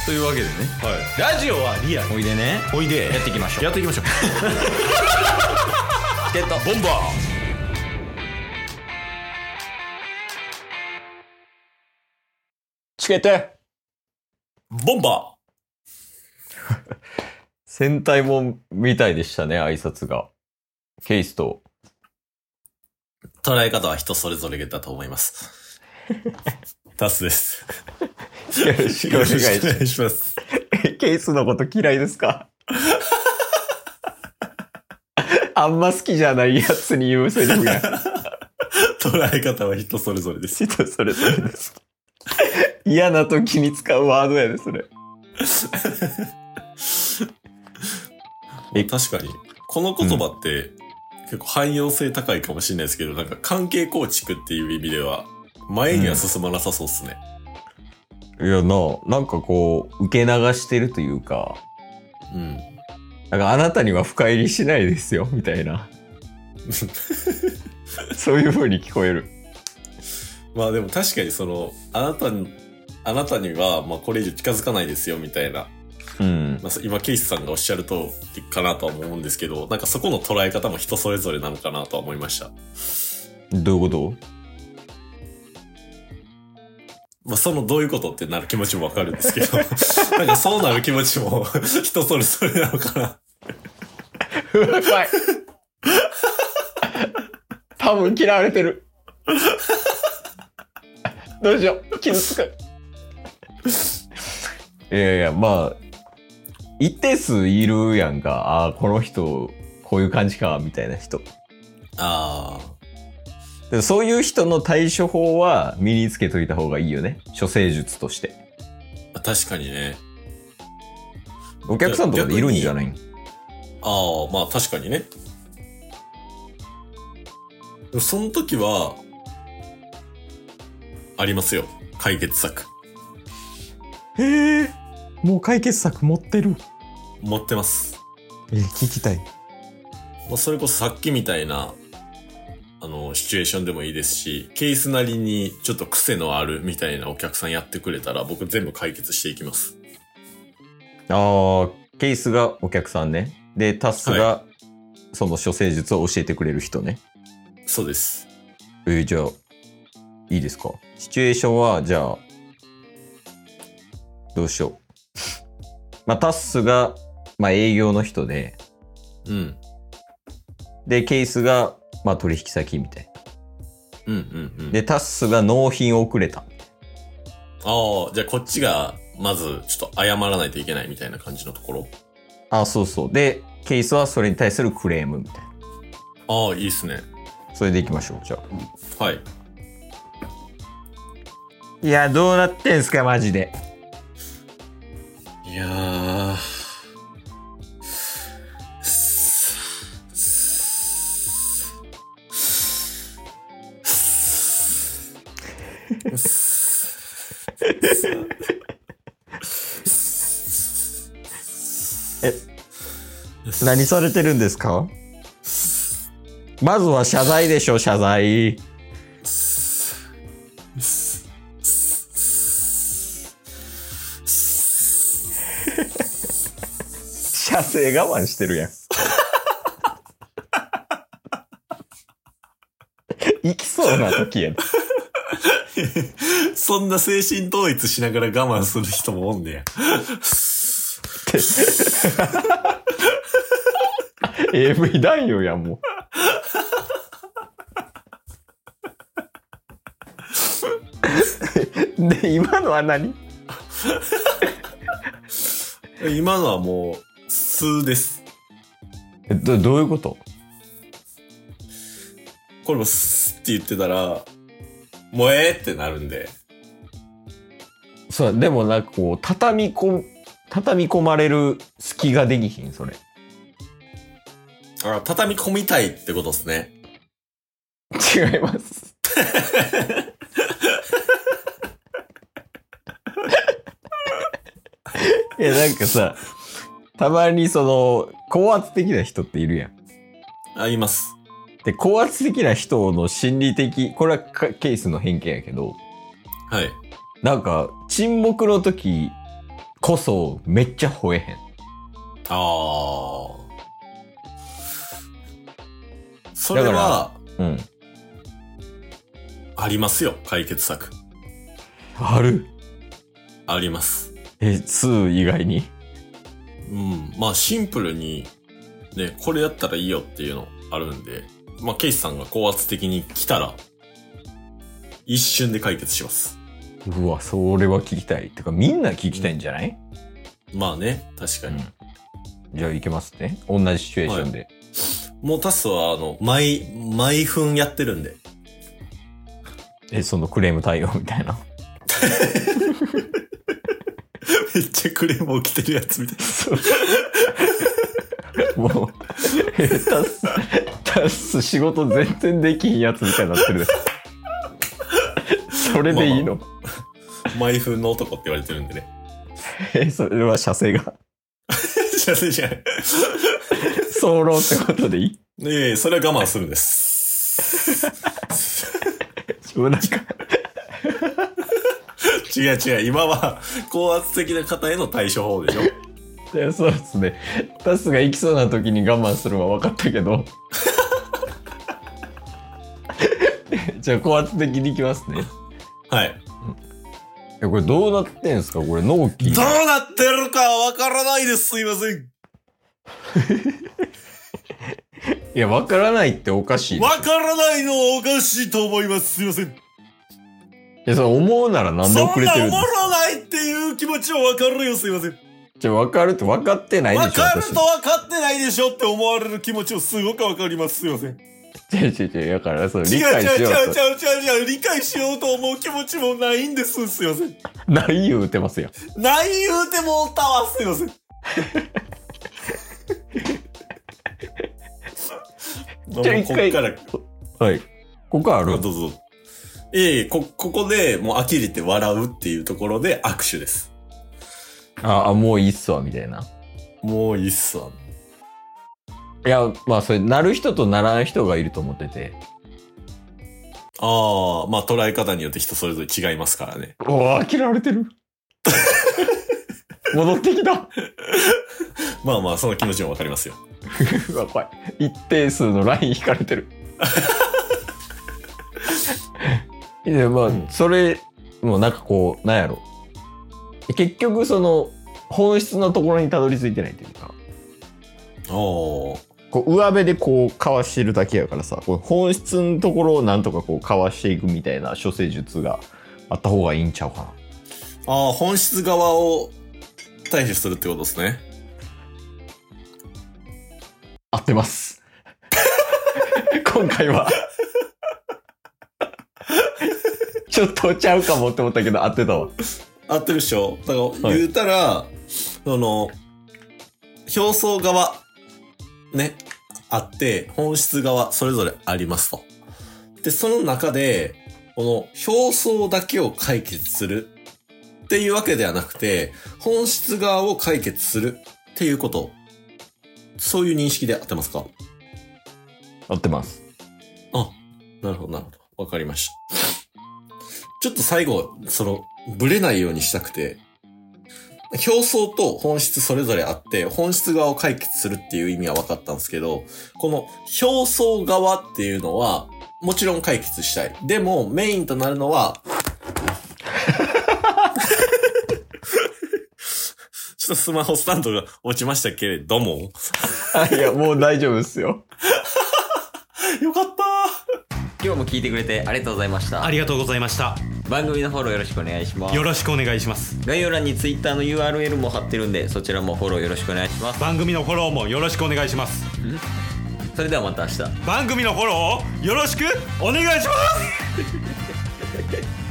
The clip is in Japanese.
というわけでね、 はい、ラジオはリアル。 おいでね、 おいでやっていきましょう。 やっていきましょう。 ゲットボンバー。 チケットボンバ戦隊もんみたいでしたね、挨拶が。ケイスと。 ー。捉え方は人それぞれだと思います。タスです。 よろしくお願いします。 ケイスのこと嫌いですか？あんま好きじゃないやつに言うセリフや。 捉え方は人それぞれです。 人それぞれです。嫌な時に使うワードやで、それ。 確かに、この言葉って、結構汎用性高いかもしれないですけど、なんか関係構築っていう意味では、前には進まなさそうっすね。 いやなんかこう、受け流してるというか、 うん。 なんかあなたには深入りしないですよ、みたいな。そういう風に聞こえる。 まあでも確かにあなたには、まあこれ以上近づかないですよ、みたいな。 うん。 まあ、今、ケイスさんがおっしゃる通りかなとは思うんですけど、なんかそこの捉え方も人それぞれなのかなとは思いました。 どういうこと？ まあ、どういうことってなる気持ちもわかるんですけど、なんかそうなる気持ちも人それぞれなのかな。 怖い。多分嫌われてる。どうしよう。傷つく。いやいや、まあ、一定数いるやんか。ああ、この人、こういう感じか、みたいな人。 ああ。 でそういう人の対処法は身につけといた方がいいよね。処世術として。 確かにね。 お客さんとかでいるんじゃないん？ ああ、まあ確かにね。でもその時は、ありますよ。解決策。 へえ、もう解決策持ってる。 持ってます。 聞きたい。 まあそれこそさっきみたいな、シチュエーションでもいいですし、ケースなりにちょっと癖のあるみたいなお客さんやってくれたら僕全部解決していきます。 ああ、ケースがお客さんね。で、タスが、その処世術を教えてくれる人ね。 そうです。 じゃあ、いいですか？シチュエーションは、じゃあ、どうしよう。まあ、タスが、まあ、営業の人で、 うん。 で、ケースが、まあ、取引先みたいな。 うんうんうん。 で、タスが納品遅れた。 ああ、じゃあこっちが、まず、ちょっと謝らないといけないみたいな感じのところ。 あ、そうそう。で、ケースはそれに対するクレームみたいな。 ああ、いいっすね。 それでいきましょう、じゃあ。 はい。 いや、どうなってんすか、マジで。 いやー。 何されてるんですか？まずは謝罪でしょ、謝罪。射精我慢してるやん。行きそうな時やで。 そんな精神統一しながら我慢する人もおんねや。 AV 男優やん、もう。で、今のは何？ 今のはもう、数です。 どういうこと？ これもスって言ってたら、もうってなるんで。 そう、でもなんかこう、畳み込まれる隙ができひん、それ。 あ、畳み込みたいってことですね。 違います。いや、なんかさ、たまに高圧的な人っているやん。 あ、います。 で、高圧的な人の心理的、これはケースの偏見やけど、 はい。 なんか、沈黙の時こそめっちゃ吠えへん。 それは、 うん。 ありますよ、解決策。 ある？ あります。 2以外に？ まあシンプルに、ね、これやったらいいよっていうのあるんで、まあケイスさんが高圧的に来たら、一瞬で解決します。 うわ、それは聞きたい。てかみんな聞きたいんじゃない？ まあね、確かに。 じゃあ行けますね。同じシチュエーションで。はい、 もうタスは毎分やってるんで。 そのクレーム対応みたいな。 めっちゃクレーム起きてるやつみたいな。もう、タス仕事全然できんやつみたいになってる。それでいいの？ 毎分の男って言われてるんでね。 それは射精が。 射精じゃない。 早漏ってことでいい？ ねえ、それは我慢するんです。 なんか違う。今は高圧的な方への対処法でしょ。 いや、そうですね。タスが行きそうな時に我慢するのは分かったけど。じゃあ高圧的に行きますね。 はい。 これどうなってんすか？これ納期。 どうなってるかわからないです。すいません。 いや、わからないっておかしい。 わからないのはおかしいと思います。すいません。いや、そう思うならなんで遅れてるんですか？ そんなおもろないっていう気持ちはわかるよ。すいません。 じゃあ分かるって分かってないでしょ。 わかると分かってないでしょって思われる気持ちをすごくわかります。すいません。 違う。だからそれ理解しようと。 違う。理解しようと思う気持ちもないんです。すいません。 ない言うてますよ。 ない言うてもうたわ。すいません。 じゃあ一回。はい。ここある？ どうぞ。ここでもう呆れて笑うっていうところで握手です。 もういいっすわ、みたいな。 もういいっすわ。 いや、まあそれ、なる人とならない人がいると思ってて。 まあ捉え方によって人それぞれ違いますからね。 呆られてる。戻ってきた。 まあ、その気持ちもわかりますよ。 うわ、怖い。一定数のライン引かれてる。いや、まあ、それ、もうなんかこう、なんやろ。結局、その、本質のところにたどり着いてないというか。こう上辺でこう、かわしてるだけやからさ、こう本質のところをなんとかこう、かわしていくみたいな処世術があった方がいいんちゃうかな。 本質側を対処するってことですね。 合ってます。今回は。ちょっとちゃうかもって思ったけど合ってたわ。 合ってるっしょ。だから言うたら、その、表層側、ね、あって、本質側、それぞれありますと。で、その中で、この表層だけを解決するっていうわけではなくて、本質側を解決するっていうこと。そういう認識で合ってますか？ 合ってます。 なるほど。わかりました。ちょっと最後、ブレないようにしたくて、表層と本質それぞれあって、本質側を解決するっていう意味は分かったんですけど、この表層側っていうのは、もちろん解決したい。でも、メインとなるのは、ちょっとスマホスタンドが落ちましたけれども。 いや、もう大丈夫ですよ。 よかった。 今日も聞いてくれてありがとうございました。 ありがとうございました。 番組のフォローよろしくお願いします。 よろしくお願いします。 概要欄に Twitter の URL も貼ってるんで、そちらもフォローよろしくお願いします。 番組のフォローもよろしくお願いします。 それではまた明日。 番組のフォローをよろしくお願いします。